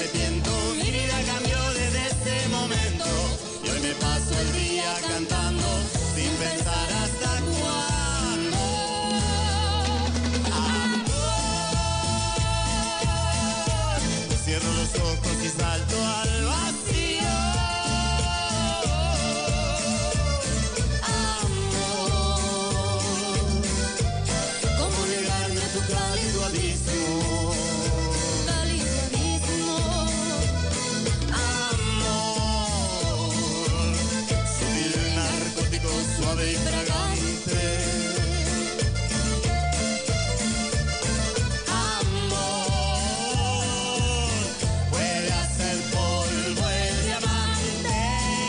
arrepiento, mi vida cambió desde ese momento. Y hoy me paso el día cantando sin pensar hasta cuándo. Amor, cierro los ojos y salto al vacío. Amor, ¿cómo negarme a tu cálido abismo? Suave y fragante. Amor, puede hacer polvo el diamante.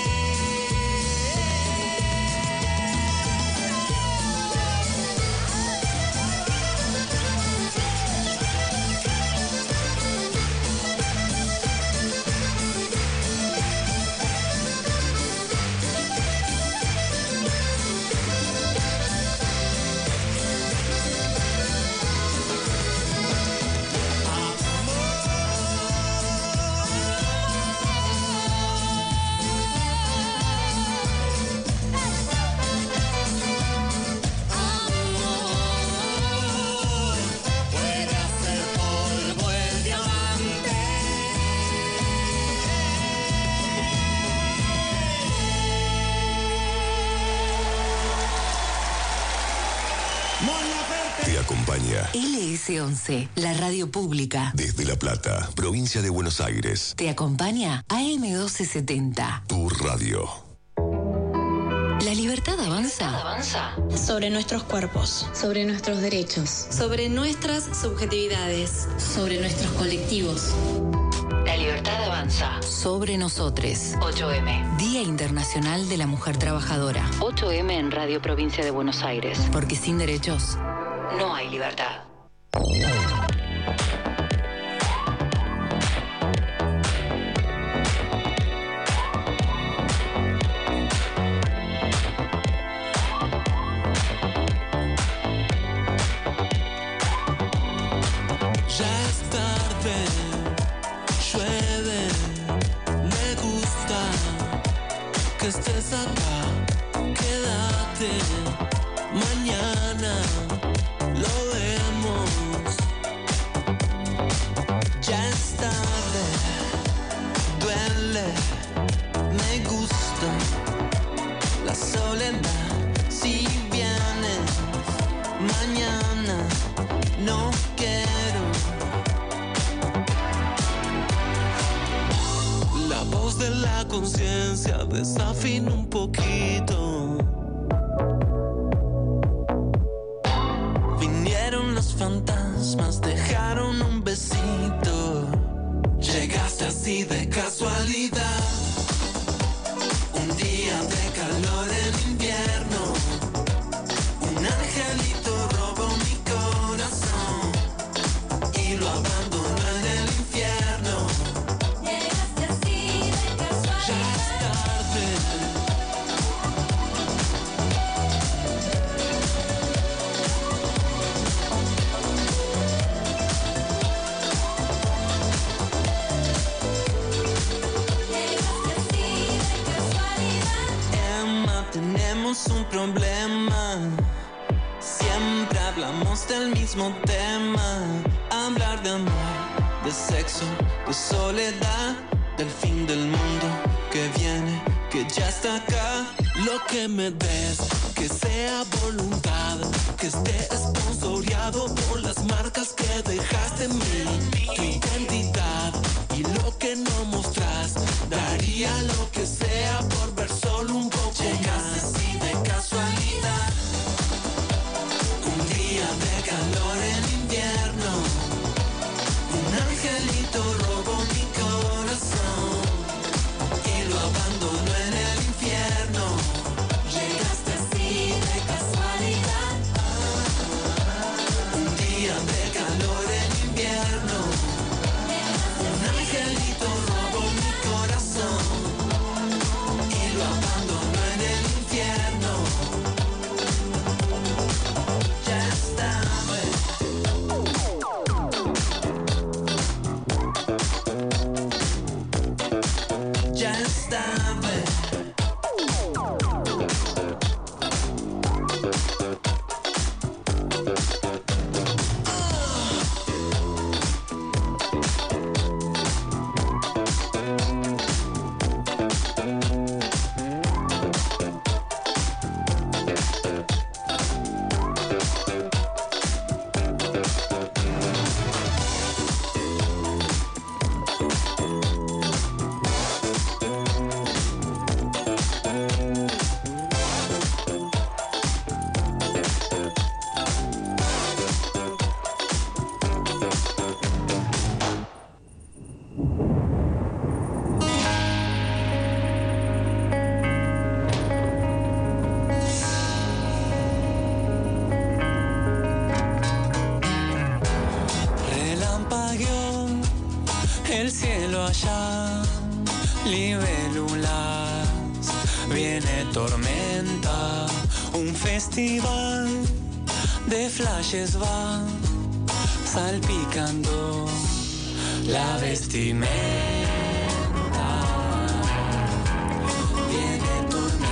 LS11, la radio pública. Desde La Plata, provincia de Buenos Aires. Te acompaña AM1270. Tu radio. La libertad avanza. Sobre nuestros cuerpos. Sobre nuestros derechos. Sobre nuestras subjetividades. Sobre nuestros colectivos. La libertad avanza. Sobre nosotros. 8M. Día Internacional de la Mujer Trabajadora. 8M en Radio Provincia de Buenos Aires. Porque sin derechos no hay libertad. Estés acá, quédate, mañana lo vemos. Ya es tarde, duele, me gusta la soledad. Si vienes mañana, no quiero. La voz de la conciencia desafina un poquito. Vinieron los fantasmas, dejaron un besito. Llegaste así de casualidad. Un día de calor en invierno. Un angelito robó mi corazón y lo abandonó en el infierno. Tenemos un problema. Siempre hablamos del mismo tema. Hablar de amor, de sexo, de soledad, del fin del mundo que viene, que ya está acá. Lo que me des, que sea voluntad, que esté esponsoreado por las marcas que dejaste en mí. Tu identidad y lo que no mostrás, daría lo que sea por ver solo un poco. Llegaste así de casualidad. Un día de calor en invierno. Un angelito robó mi corazón y lo abandonó en el infierno. Llegaste así de casualidad. Un día de calor en invierno. el cielo allá, libélulas, viene tormenta, un festival de flashes va salpicando la vestimenta. Viene tormenta.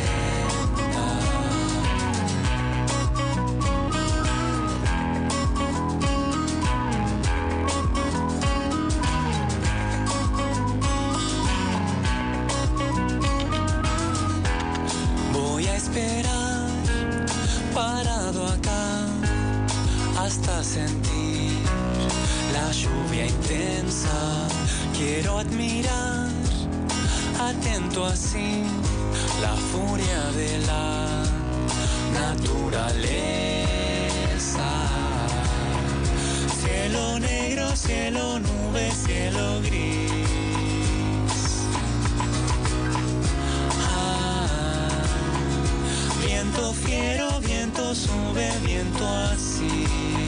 Voy a esperar parado acá hasta sentir la lluvia intensa. Quiero admirar, atento así, la furia de la naturaleza. Cielo negro, cielo nube, cielo gris. Viento fiero, viento sube, viento así.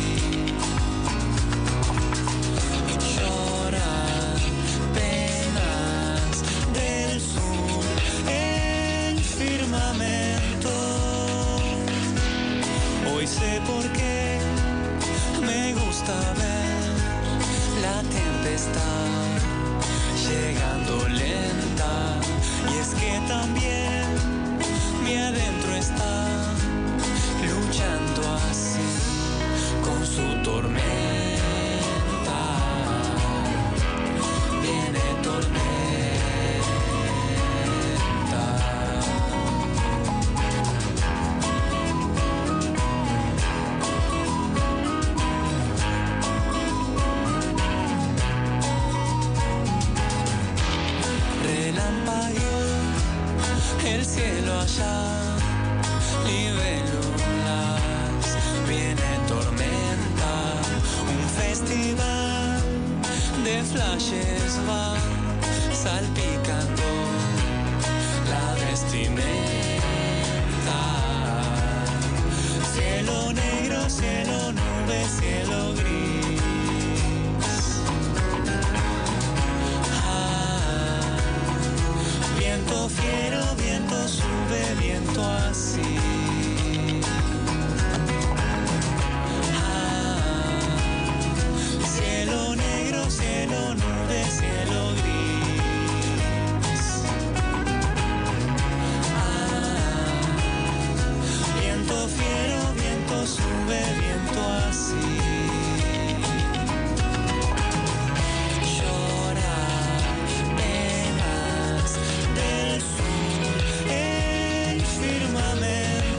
Lloran penas del sur, el firmamento. Hoy sé por qué me gusta ver la tempestad llegando lenta. Y es que también mi adentro está luchando así con su tormenta. Viene tormenta. Relampagueó el cielo allá, libélulas, viene tormenta, un festival de flashes va salpicando la vestimenta. Cielo negro, cielo nube, cielo gris. Viento fiero, viento sube, viento así. Cielo negro, cielo nube, cielo gris. Viento fiero, viento sube, viento así. Del sur, el firmamento.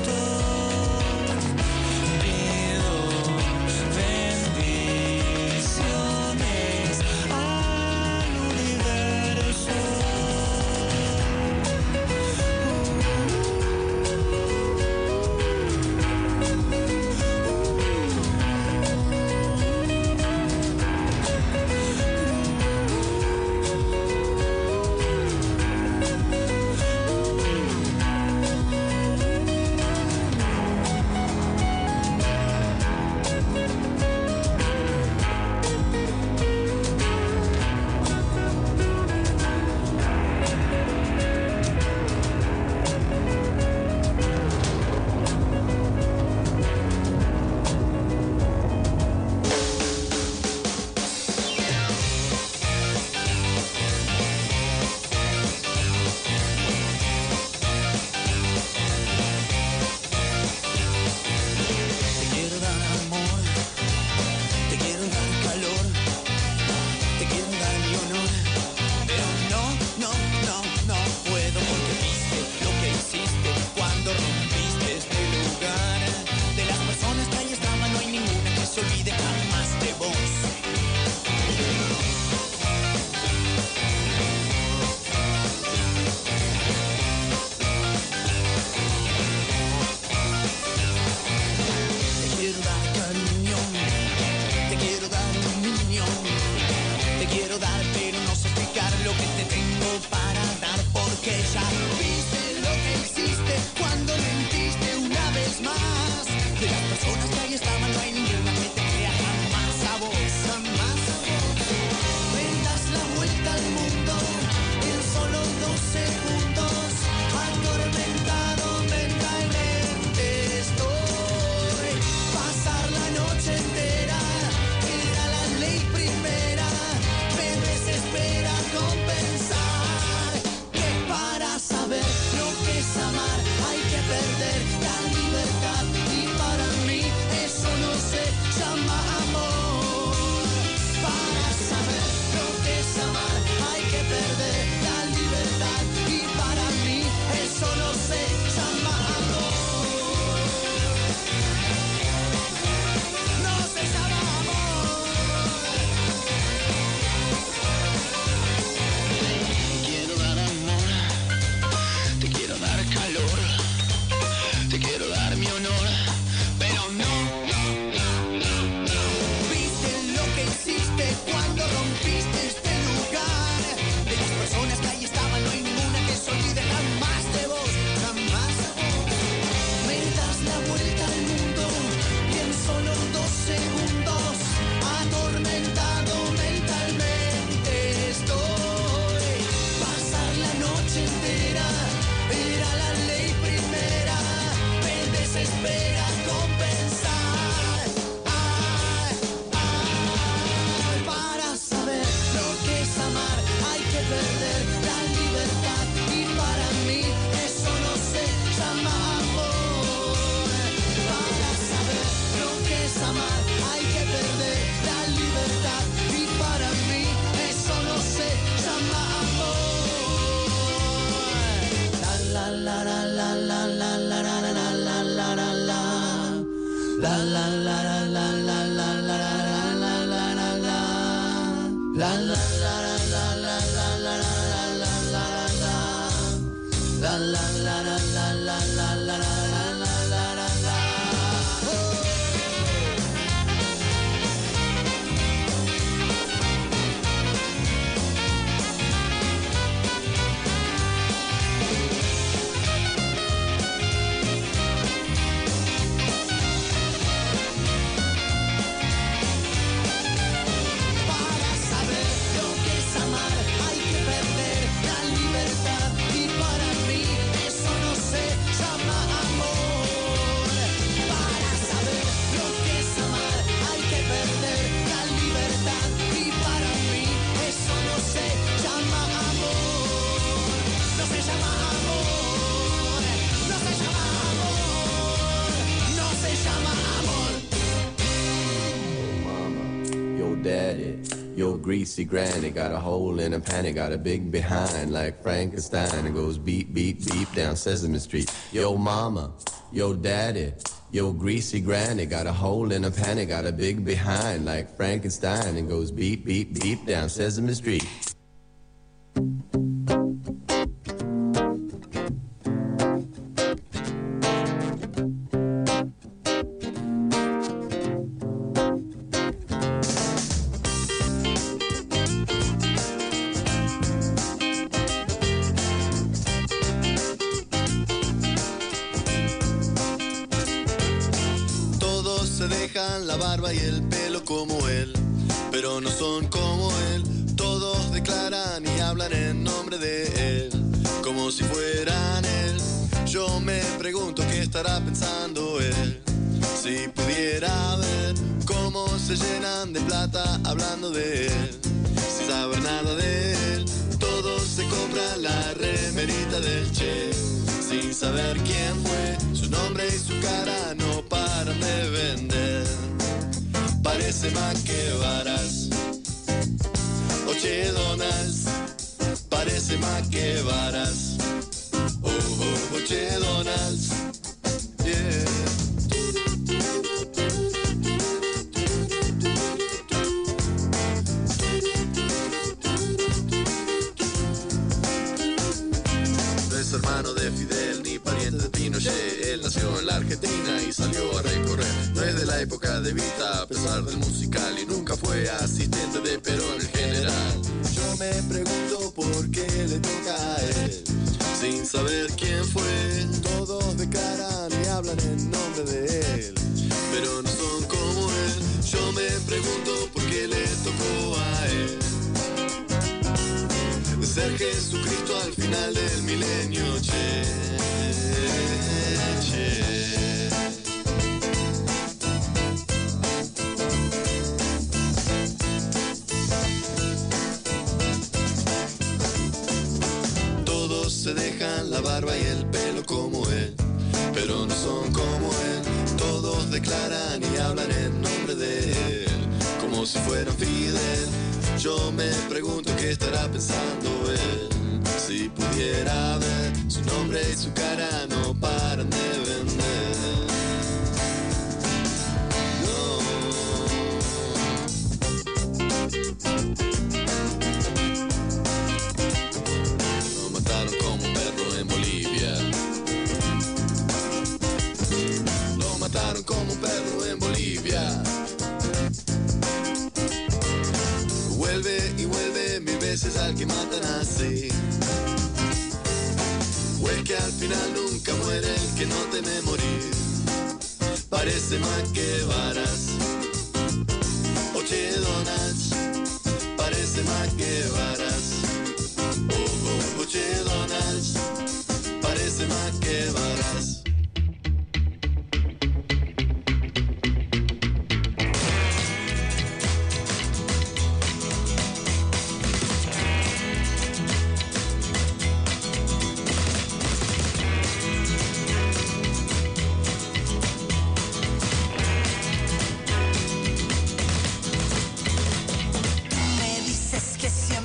Greasy granny got a hole in a panty, got a big behind like Frankenstein. It goes beep, beep, beep down Sesame Street. Yo mama, yo daddy, yo greasy granny got a hole in a panty, got a big behind like Frankenstein. It goes beep, beep, beep down Sesame Street. Y el pelo como él, pero no son como él. Todos declaran y hablan en nombre de él, como si fueran él. Yo me pregunto qué estará pensando él, si pudiera ver cómo se llenan de plata hablando de él, sin saber nada de él. Todos se compran la remerita del Che, sin saber quién fue. Su nombre y su cara no paran de vender. Parece más que varas, Che Donalds, parece más que varas, Che Donalds, yeah. No es hermano de Fidel ni pariente de Pinochet, él nació en la Argentina y salió a recorrer. No es de la época de Vita, a pesar del musical, y nunca fue asistente de Perón el general. Yo me pregunto por qué le toca a él, sin saber quién fue. Todos declaran y hablan en nombre de él, pero no son como él. Yo me pregunto por qué le tocó a él ser Jesucristo al final del milenio, che, che. Todos se dejan la barba y el pelo como él, pero no son como él. Todos declaran y hablan en nombre de él, como si fueran Fidel. Yo me pregunto qué estará pensando él, si pudiera ver su nombre y su cara no paran de vender. No. Lo mataron como un perro en Bolivia. Lo mataron como un perro en Bolivia. Vuelve y vuelve 1000 veces al que matan así. O es que al final nunca muere el que no teme morir. Parece más que varas, Che Donalds, parece más que varas, Che Donalds, parece más que varas.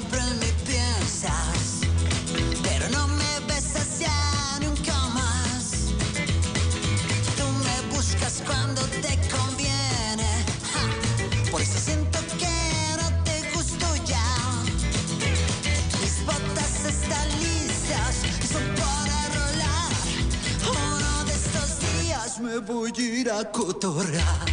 Pero no me besas ya nunca más. ir a cotorrear.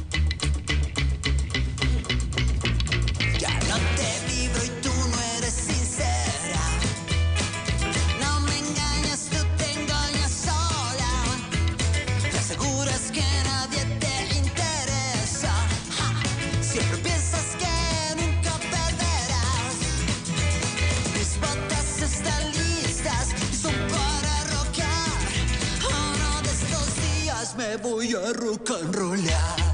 Ya no te vibro y tú no eres sincera. No me engañas, tú te engañas sola. Te aseguras que nadie te interesa. Siempre piensas que nunca perderás. Mis botas están listas y son para rockear. Uno de estos días me voy a rock and rollar.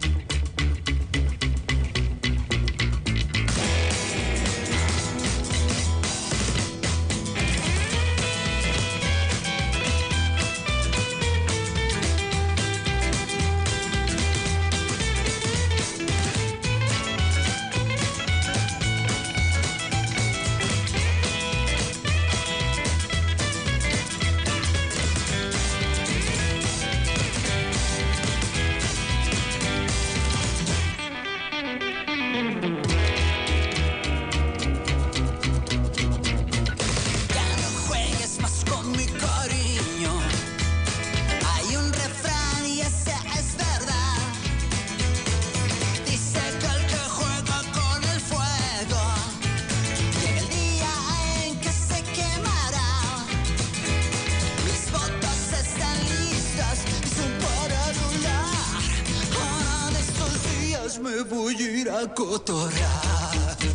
Me voy a ir a cotorrear.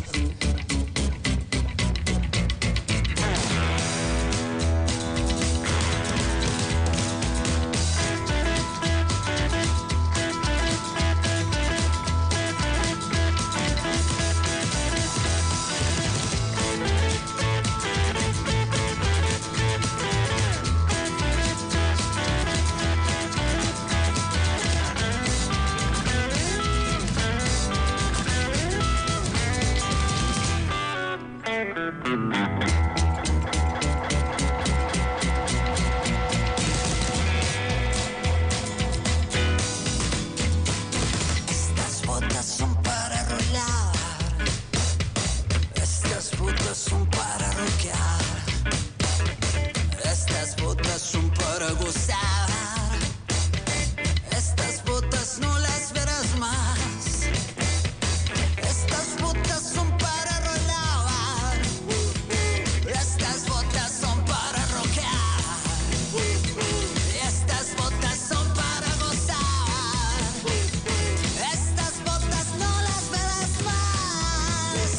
Estas botas son para rolar. Estas botas son para rockear. Estas botas son para gozar. Estas botas no las verás más. Estas botas son para rolar. Estas botas son para rockear. Estas botas son para gozar. Estas botas no las verás más.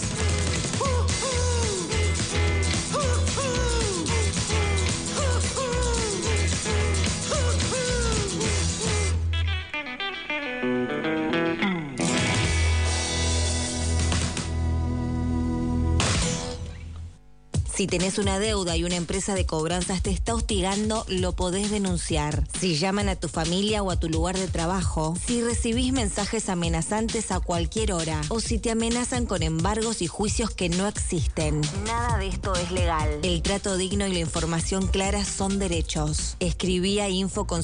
Si tenés una deuda y una empresa de cobranzas te está hostigando, lo podés denunciar. Si llaman a tu familia o a tu lugar de trabajo, si recibís mensajes amenazantes a cualquier hora, o si te amenazan con embargos y juicios que no existen. Nada de esto es legal. El trato digno y la información clara son derechos. Escribí a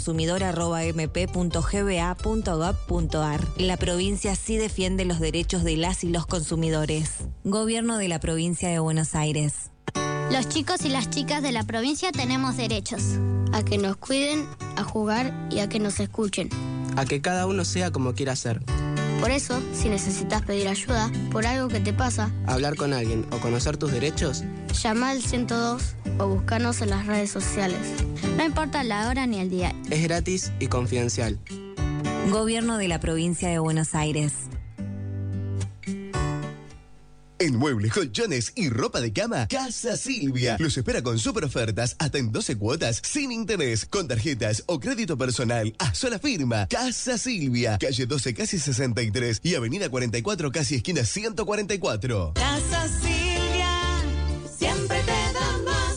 info consumidor@mp.gba.gov.ar. La provincia sí defiende los derechos de las y los consumidores. Gobierno de la Provincia de Buenos Aires. Los chicos y las chicas de la provincia tenemos derechos. A que nos cuiden, a jugar y a que nos escuchen. A que cada uno sea como quiera ser. Por eso, si necesitas pedir ayuda por algo que te pasa, hablar con alguien o conocer tus derechos, llama al 102 o búscanos en las redes sociales. No importa la hora ni el día. Es gratis y confidencial. Gobierno de la Provincia de Buenos Aires. En muebles, colchones y ropa de cama, Casa Silvia los espera con super ofertas hasta en 12 cuotas sin interés, con tarjetas o crédito personal a sola firma. Casa Silvia, calle 12 casi 63 y avenida 44 casi esquina 144. Casa Silvia, siempre te da más.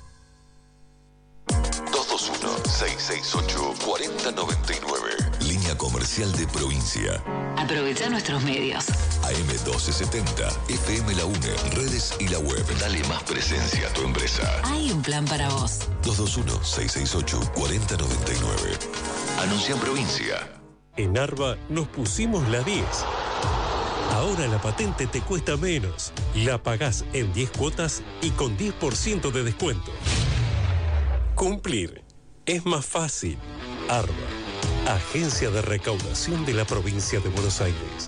221-668-4099. Línea comercial de provincia. Aprovecha nuestros medios. AM1270, FM La UNE, redes y la web. Dale más presencia a tu empresa. Hay un plan para vos. 221-668-4099. Anuncia en provincia. En Arba nos pusimos la 10. Ahora la patente te cuesta menos. La pagás en 10 cuotas y con 10% de descuento. Cumplir es más fácil. Arba. Agencia de Recaudación de la Provincia de Buenos Aires.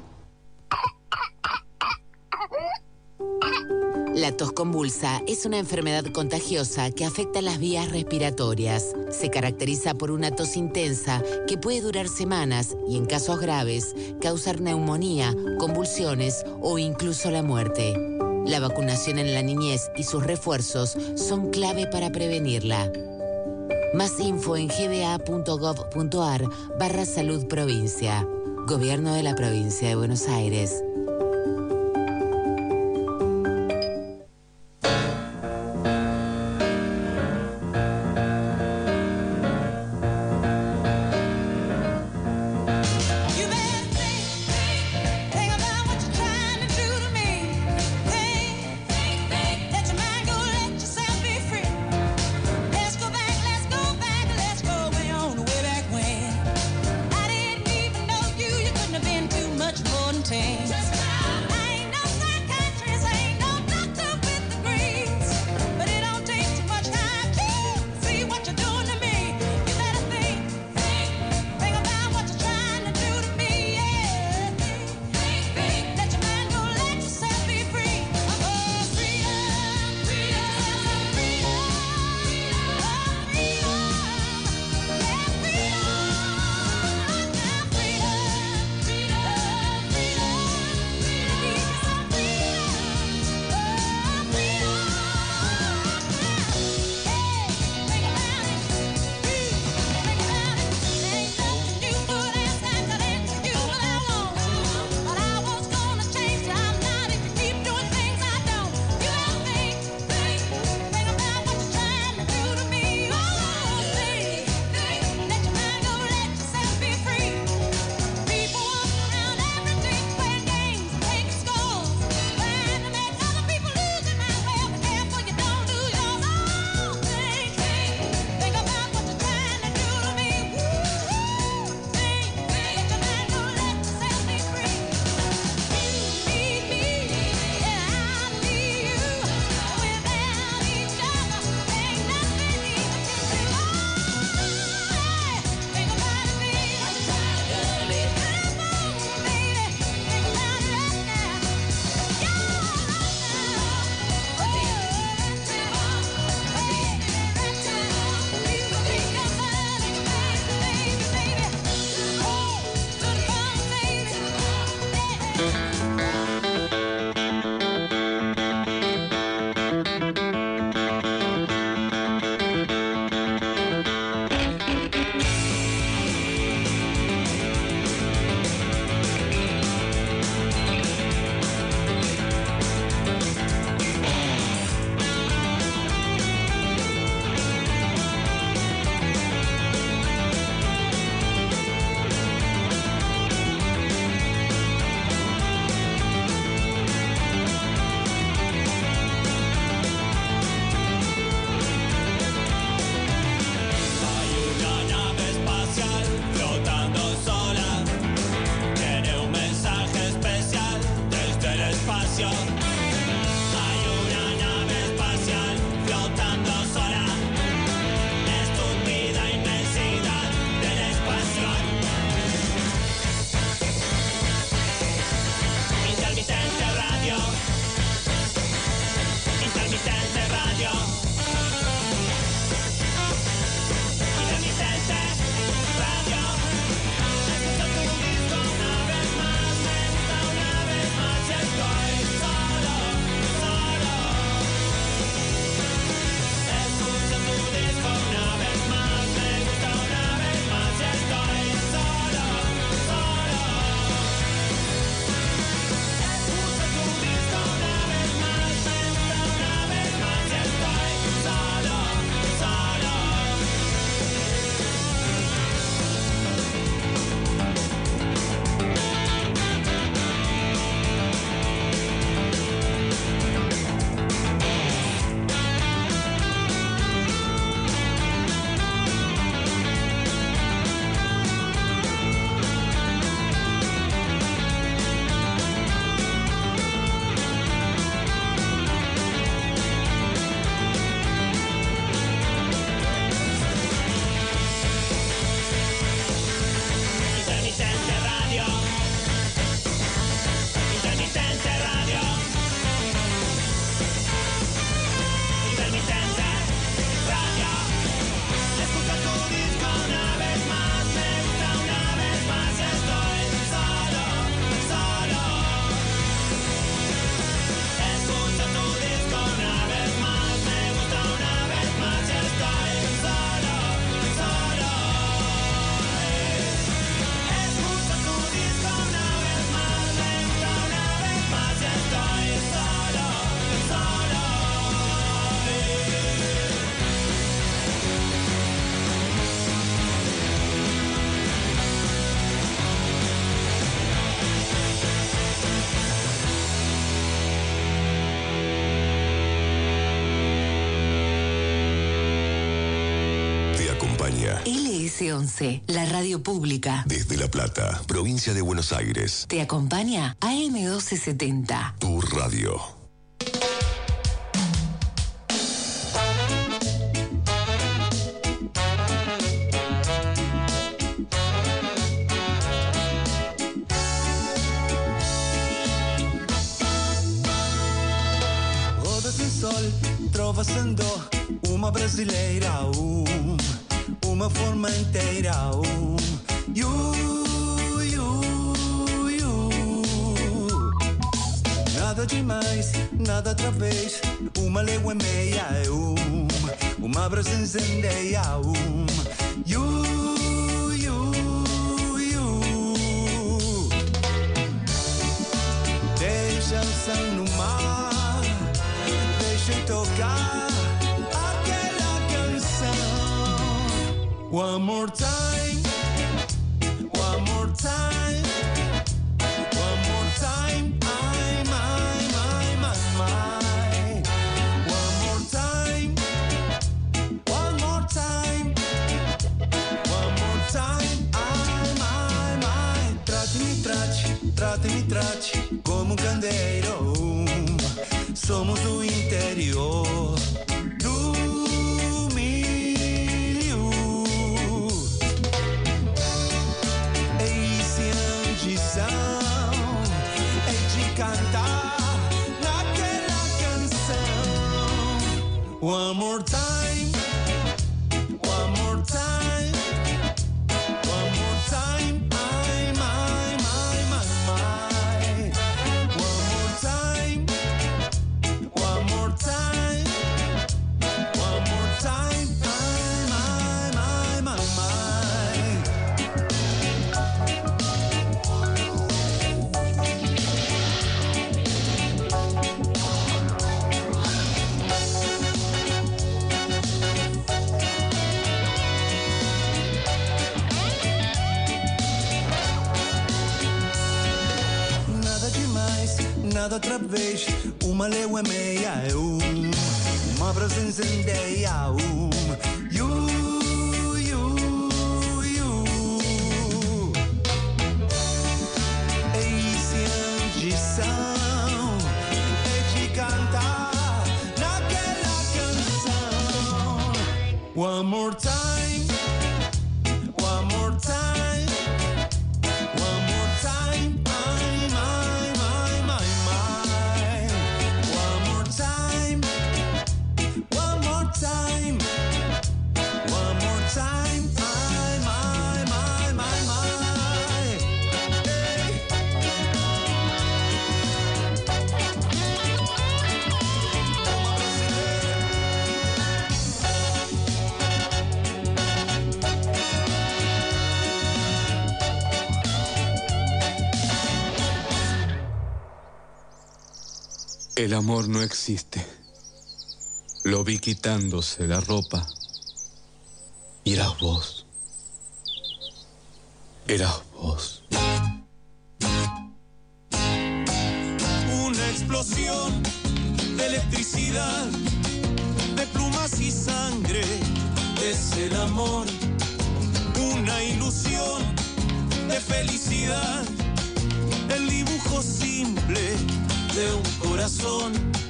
La tos convulsa es una enfermedad contagiosa que afecta las vías respiratorias. Se caracteriza por una tos intensa que puede durar semanas y, en casos graves, causar neumonía, convulsiones o incluso la muerte. La vacunación en la niñez y sus refuerzos son clave para prevenirla. Más info en gba.gov.ar/salud provincia. Gobierno de la Provincia de Buenos Aires. Change. LS11, la radio pública. Desde La Plata, provincia de Buenos Aires. Te acompaña AM1270. Tu radio. Trovassando uma brasileira, uma forma inteira, Nada demais, nada outra vez, uma légua e meia, uma brasa incendeia, Deixa o sal no mar, deixa eu tocar aquela canção. One more time, one more time, one more time, my, my, my, my, my. One more time, one more time, one more time, my, my. Trate-me, trate como candeeiro. Somos do interior do milho. Esse ambição é de cantar naquela canção. One more time, one more time, one more time, my, my, my, my, my. One more time. One more time, my, my, my, my. Nada demais, nada outra vez, uma légua e meia, uma brasa incendeia, Esse ambição é de cantar naquela canção. One more time, one more time, one more time, my, my, my, my, my. One more time, one more time, one more time, my, my, my, my, my. Hey. El amor no existe. Lo vi quitándose la ropa. Y eras vos. Eras vos. Una explosión de electricidad, de plumas y sangre, es el amor. Una ilusión de felicidad, el dibujo simple de un corazón.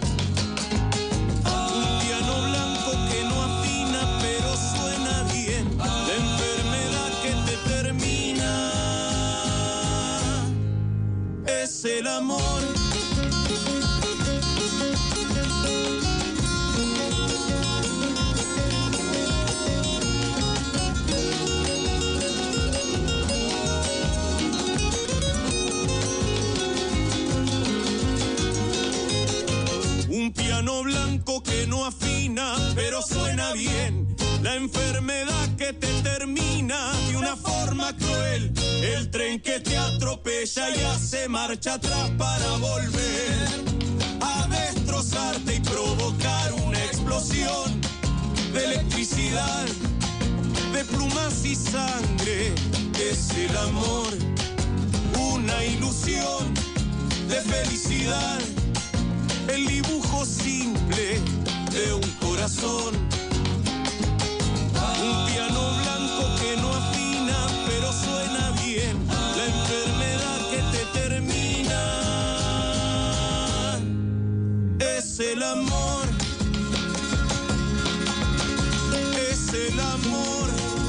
Un piano blanco que no afina pero suena bien, la enfermedad que te termina, es el amor. Un piano blanco que no afina, pero suena bien. La enfermedad que te termina de una forma cruel. El tren que te atropella y hace marcha atrás para volver a destrozarte y provocar una explosión de electricidad, de plumas y sangre. Es el amor, una ilusión de felicidad, el dibujo simple de un corazón. Un piano blanco el amor.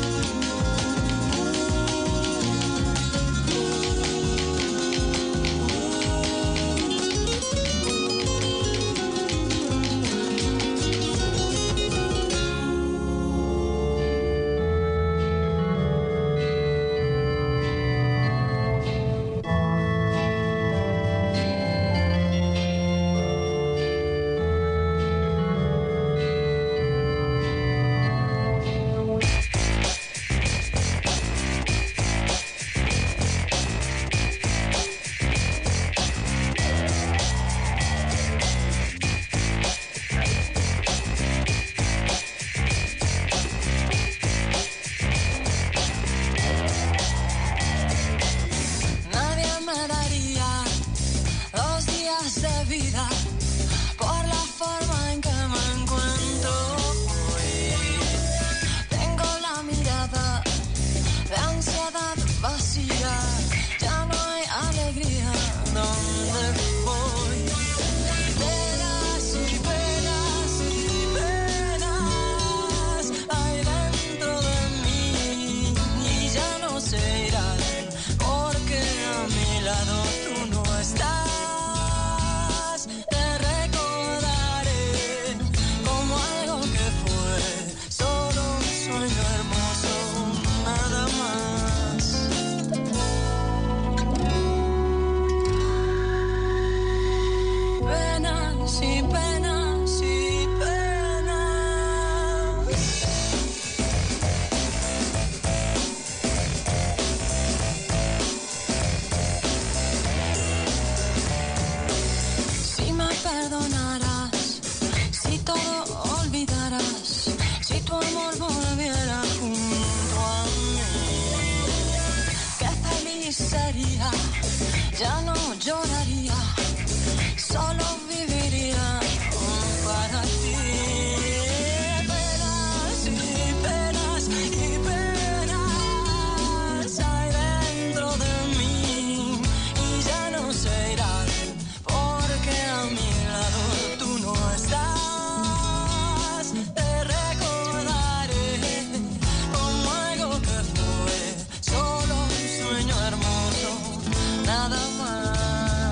Ya no lloraría, solo viviría para ti. Penas y penas y penas hay dentro de mí y ya no se irán, porque a mi lado tú no estás. Te recordaré como algo que fue solo un sueño hermoso. Nada más.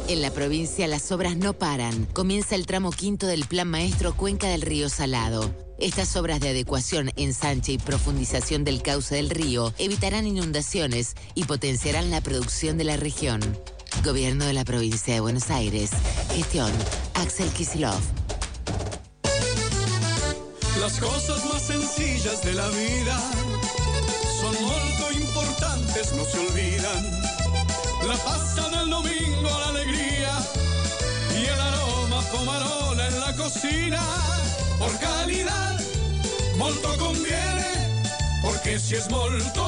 En la provincia las obras no paran. Comienza el tramo quinto del Plan Maestro Cuenca del Río Salado. Estas obras de adecuación, ensanche y profundización del cauce del río evitarán inundaciones y potenciarán la producción de la región. Gobierno de la provincia de Buenos Aires. Gestión Axel Kicillof. Las cosas más sencillas de la vida son muy importantes, no se olvidan. La pasta del domingo, la alegría y el aroma pomarola en la cocina. Por calidad, molto conviene, porque si es molto,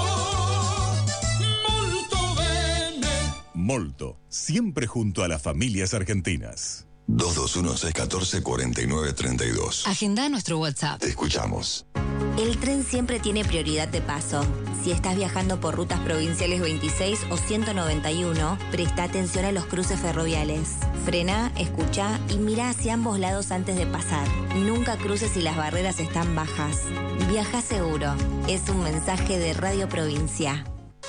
molto bene. Molto, siempre junto a las familias argentinas. 221-614-4932. Agenda nuestro WhatsApp. Te escuchamos. El tren siempre tiene prioridad de paso. Si estás viajando por rutas provinciales 26 o 191, presta atención a los cruces ferroviarios. Frena, escucha y mira hacia ambos lados antes de pasar. Nunca cruces si las barreras están bajas. Viaja seguro. Es un mensaje de Radio Provincia.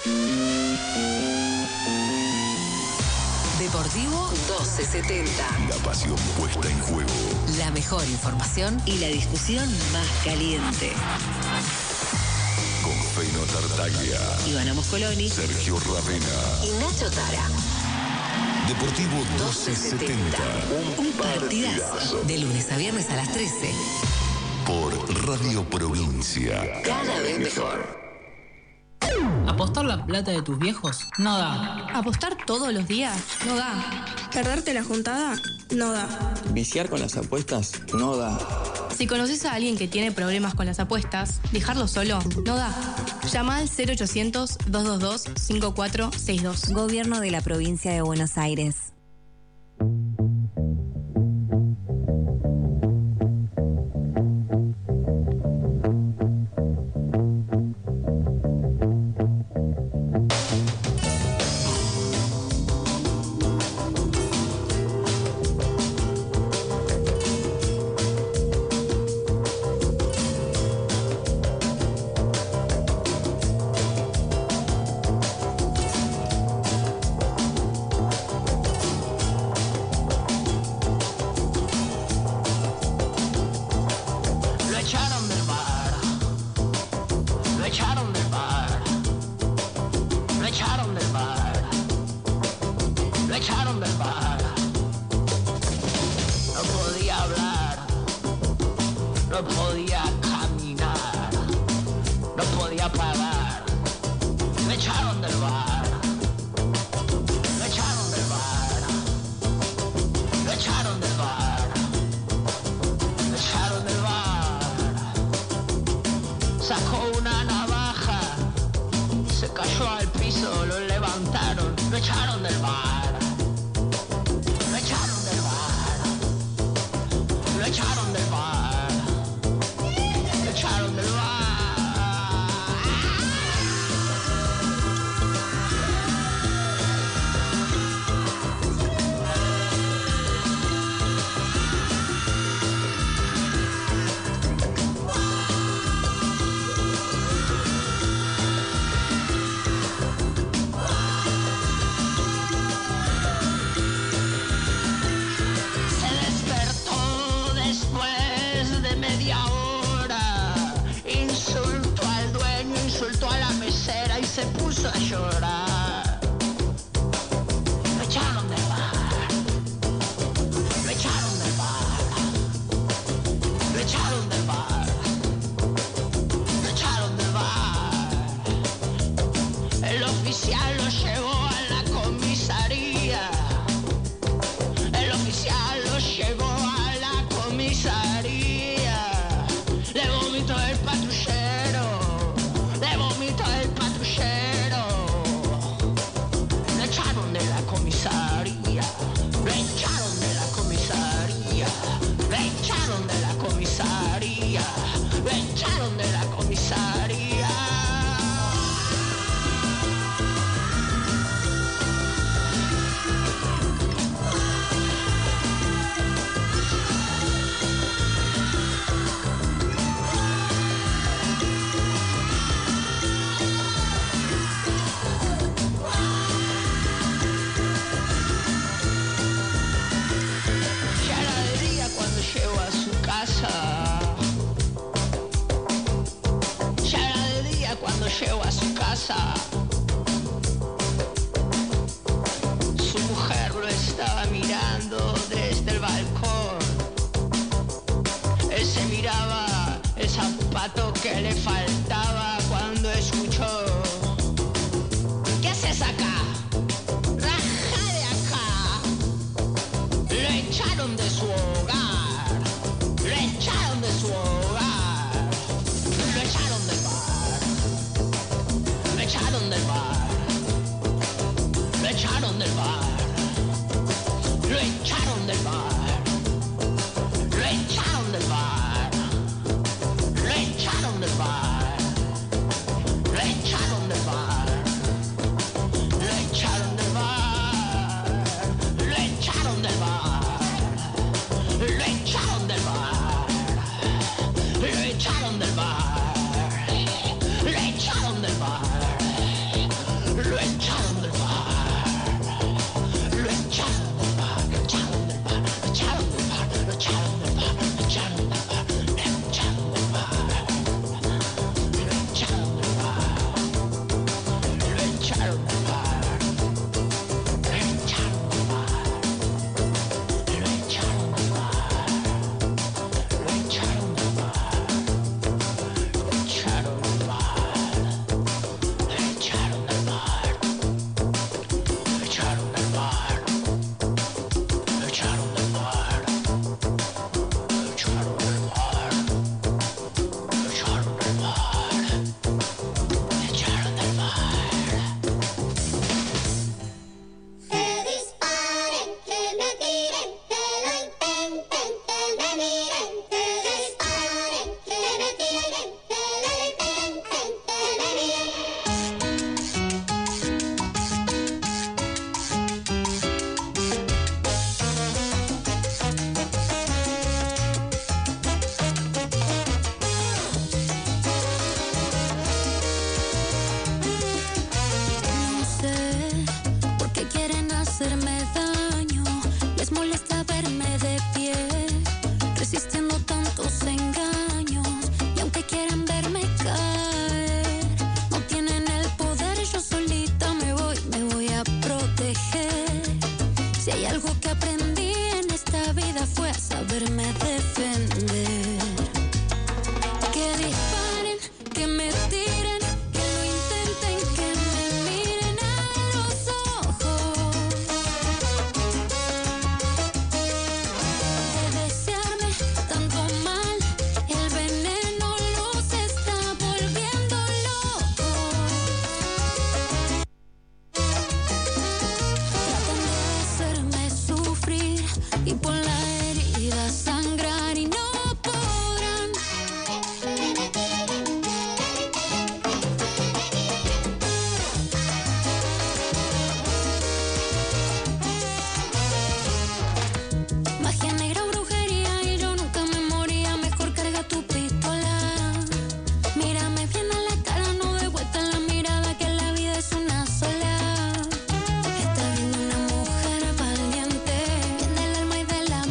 Deportivo 1270. La pasión puesta en juego. La mejor información y la discusión más caliente. Con Feino Tartaglia, Ivana Moscoloni, Sergio Ravena y Nacho Tara. Deportivo 1270. Un partidazo. De lunes a viernes a las 13. Por Radio Provincia. Cada vez mejor. ¿Apostar la plata de tus viejos? No da. ¿Apostar todos los días? No da. ¿Perderte la juntada? No da. ¿Viciar con las apuestas? No da. Si conoces a alguien que tiene problemas con las apuestas, dejarlo solo no da. Llama al 0800-222-5462. Gobierno de la Provincia de Buenos Aires. que le faltaba cuando escuchó. ¿Qué haces acá? ¡Raja de acá! Lo echaron de su hogar. Lo echaron de su hogar. Lo echaron del bar. Lo echaron del bar. Lo echaron del bar. Lo echaron del bar. Lo echaron del bar. Lo echaron del bar. Lo echaron del bar. Lo echaron del bar. Lo echaron del bar. Lo echaron del bar. Lo echaron del bar. Lo echaron del bar. Lo echaron del bar. Lo echaron. Está viendo una mujer valiente, tiene el alma y de la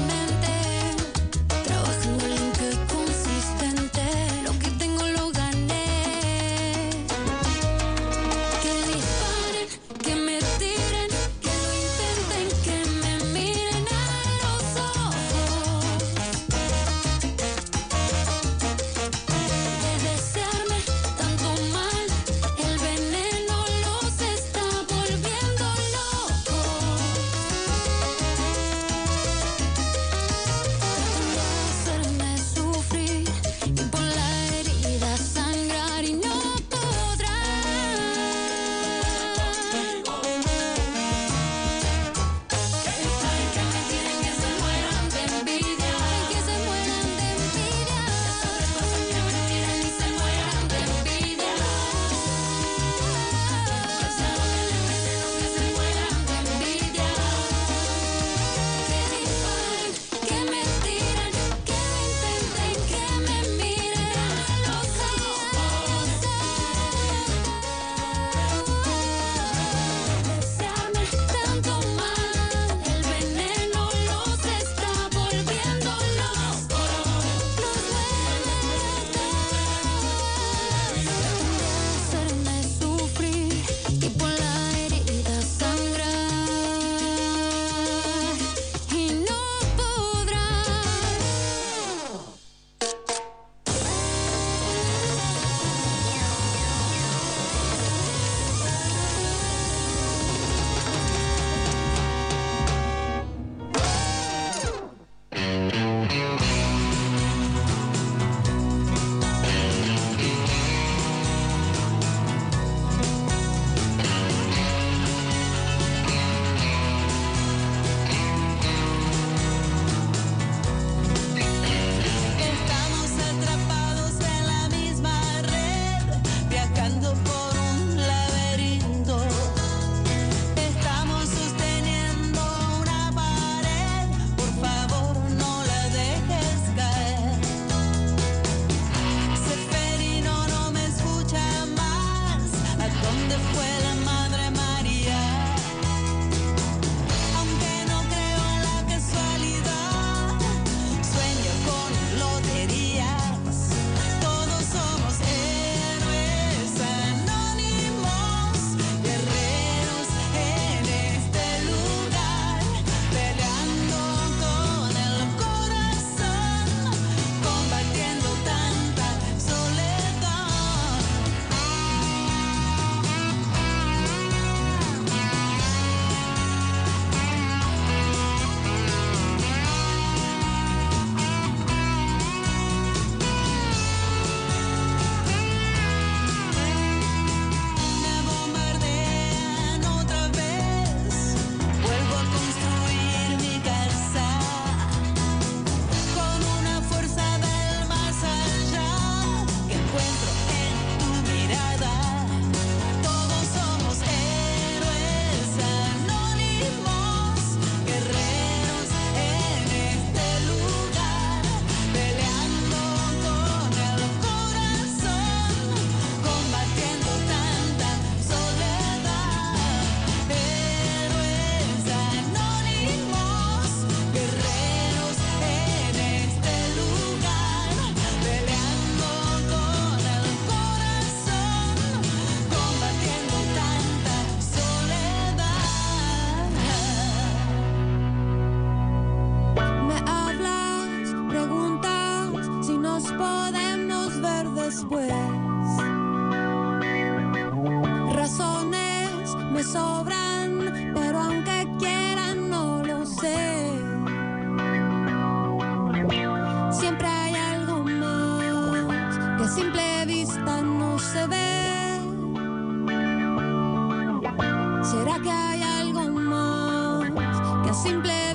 después. Razones me sobran, pero aunque quieran no lo sé. Siempre hay algo más que a simple vista no se ve. ¿Será que hay algo más que a simple